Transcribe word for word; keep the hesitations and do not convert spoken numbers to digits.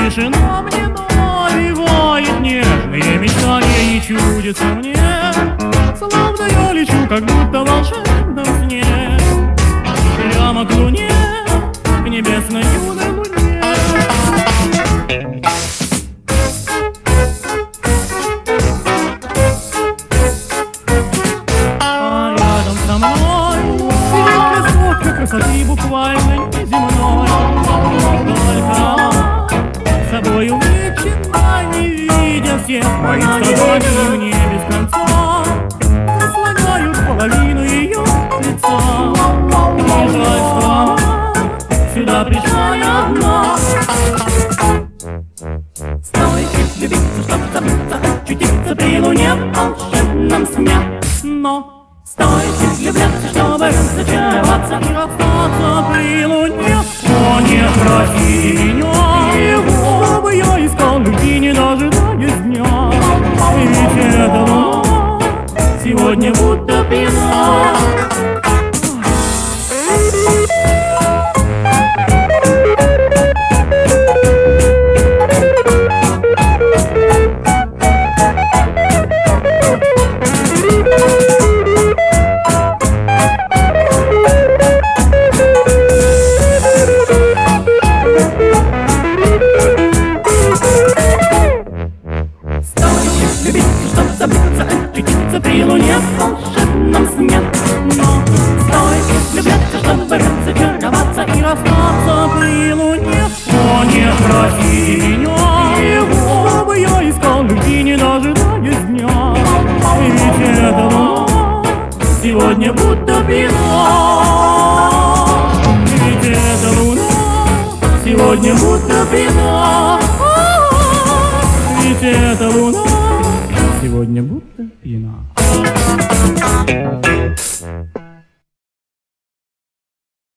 тишина мне навевает нежные мечтания, и чудится мне, словно я лечу, как будто в волшебном сне, прямо к луне, к небесной юной луне. А рядом со мной красотка красоты буквально неземной, только собой увлечена, не видя всех моих страданий, мне без конца наслоняют половину ее лица. Не жаль, что она сюда пришла не одна. Стоит влюбиться, чтоб забыться, очутиться при луне в волшебном сне. Но стоит влюбляться, чтобы разочароваться и расстаться при луне. О, не проси меня, чтобы я искал любви, не дожидаясь дня. Ведь эта луна сегодня будто пьяна. Очутиться при луне в волшебном сне. Но стоит влюбляться, чтобы разочароваться и расстаться при луне. О, не проси меня, чтобы я искал любви, не дожидаясь дня. Ведь эта луна сегодня будто пьяна. Ведь эта луна сегодня будто пьяна. Ведь эта луна сегодня будто пьяна.